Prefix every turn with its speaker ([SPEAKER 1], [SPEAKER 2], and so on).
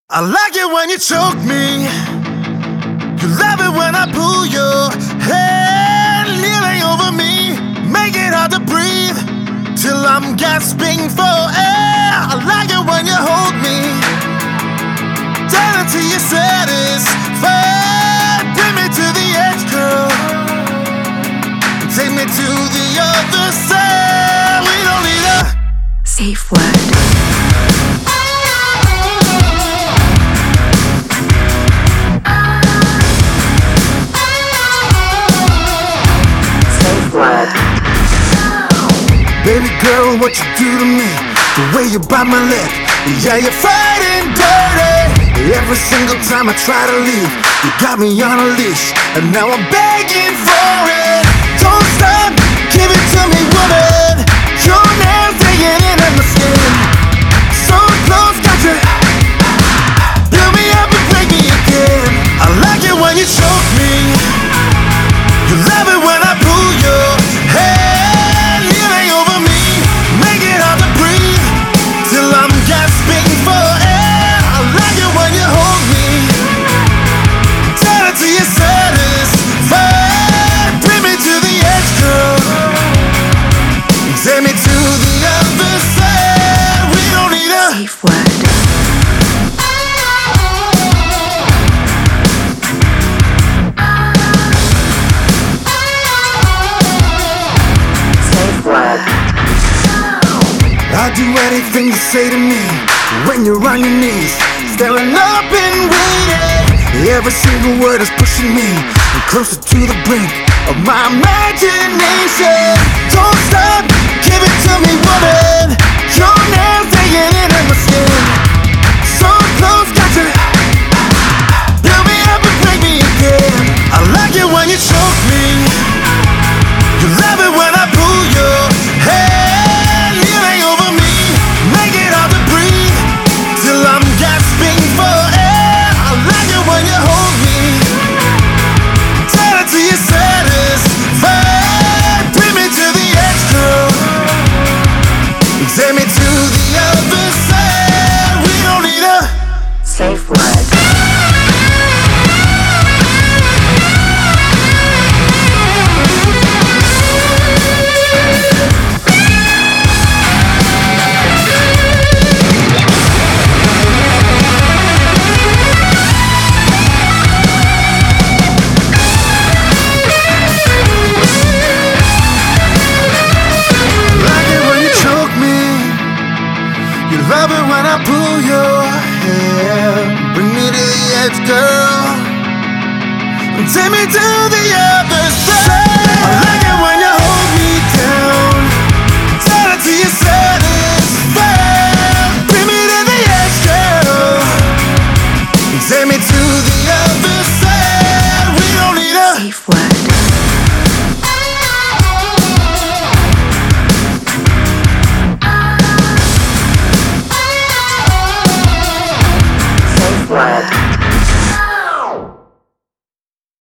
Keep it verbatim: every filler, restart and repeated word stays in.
[SPEAKER 1] I like it when you choke me. You love it when I pull your head kneeling over me. Make it hard to breathe till I'm gasping for air. I like it when you hold me down until you're satisfied. Bring me to the edge, girl. Take me to the other side. We don't need a
[SPEAKER 2] safe word.
[SPEAKER 1] Baby girl, what you do to me? The way you bite my lip, yeah, you're fighting dirty. Every single time I try to leave, you got me on a leash, and now I'm begging for it. Don't stop, give it to me, woman. Your nails digging into my skin, so close, got you. Build me up and break me again. I like it when you choke me. You love it when I pull your hair. Take me to the other side. We don't need a
[SPEAKER 2] safe word. Safe word.
[SPEAKER 1] I'll do anything you say to me when you're on your knees, staring up and waiting. Every single word is pushing me closer to the brink of my imagination. Don't stop, give it to me, woman. Your nails digging into my skin, so close, got you. Build me up and break me again. I like it when you choke me. You love it when I pull your hair kneeling over me. Make it hard to breathe till I'm gasping for air. I like it when you hold me down till you're satisfied. Bring me to the edge, girl. Take me to the other side. We don't need a
[SPEAKER 2] safe word.
[SPEAKER 1] Love it when I pull your hair. Bring me to the edge, girl. Take me to the other side. I like it when you hold me down, down until you're satisfied. Bring me to the edge, girl. Take me to the other side. We don't need a
[SPEAKER 2] safe word.